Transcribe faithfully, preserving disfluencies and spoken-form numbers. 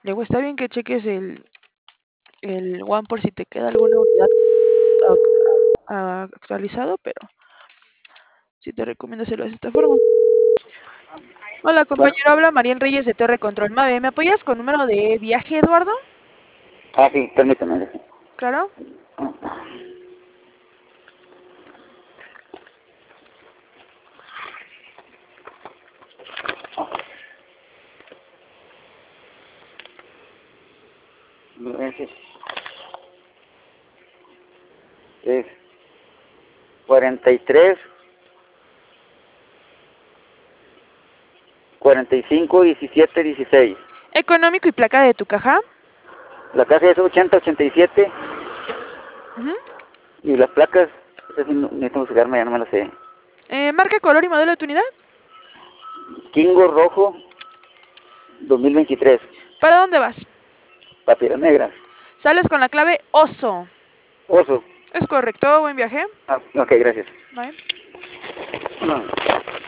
Luego está bien que cheques el, el One por si te queda alguna unidad ac- a- actualizado, pero sí te recomiendo hacerlo de esta forma. Hola Bueno, compañero, habla Mariel Reyes de Torre Control Mave. ¿Me apoyas con número de viaje, Eduardo? ah, sí, permítame. Claro. Ese es cuarenta y tres, cuarenta y cinco, diecisiete, dieciséis. Económico y placa de tu caja. La casa es ochenta, ochenta y siete Ujú. y las placas, esas sí no- necesito buscarme, ya no me las sé. Eh, marca, color y modelo de tu unidad. Kingo rojo dos mil veintitrés, ¿Para dónde vas? papiras negras. Sales con la clave oso. Oso. Es correcto, buen viaje. Ah, ok, gracias. Bye. No.